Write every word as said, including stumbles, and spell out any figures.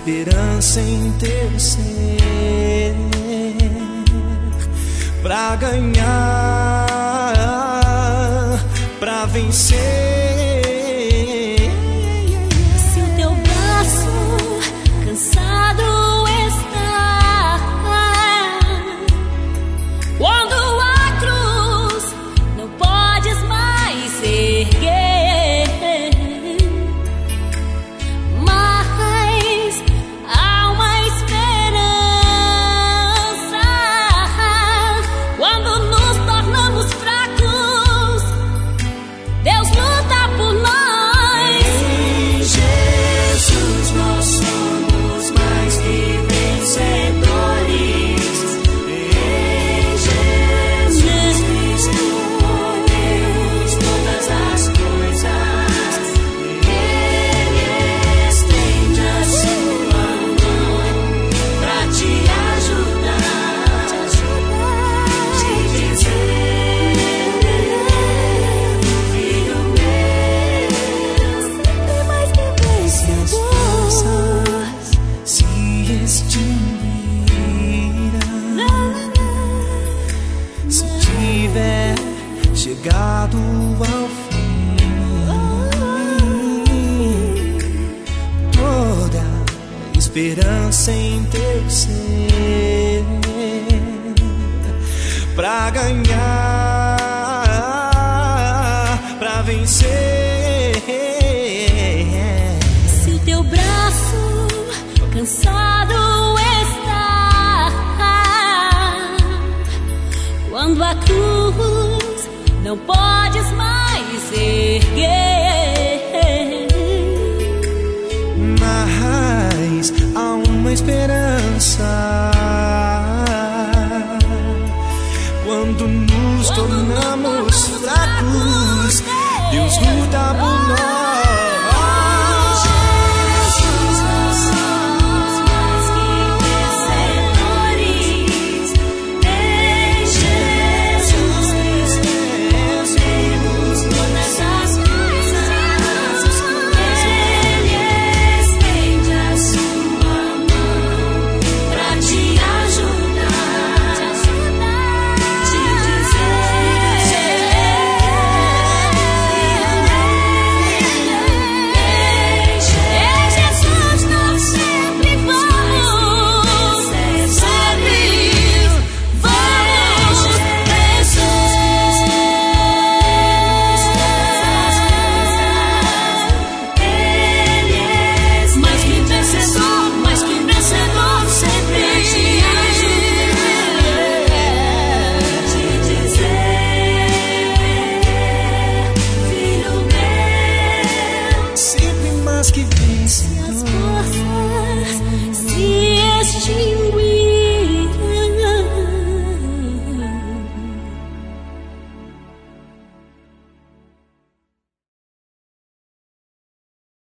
esperança em teu ser, pra ganhar, pra vencer. Se o teu braço cansado está, quando a cruz não podes mais erguer, mas há uma esperança. Quando nos tornamos fracos, Deus luta por nós. Em Jesus nós somos mais que vencedores. Em Jesus Cristo podemos todas as coisas. Ele estende a sua mão pra te ajudar, te dizer: filho meu, Sempre mais que se as forças se extinguirão, se tiver chegado ao fim, toda esperança em teu ser, pra ganhar, pra vencer. Se o teu braço cansado está, quando a cruz não pode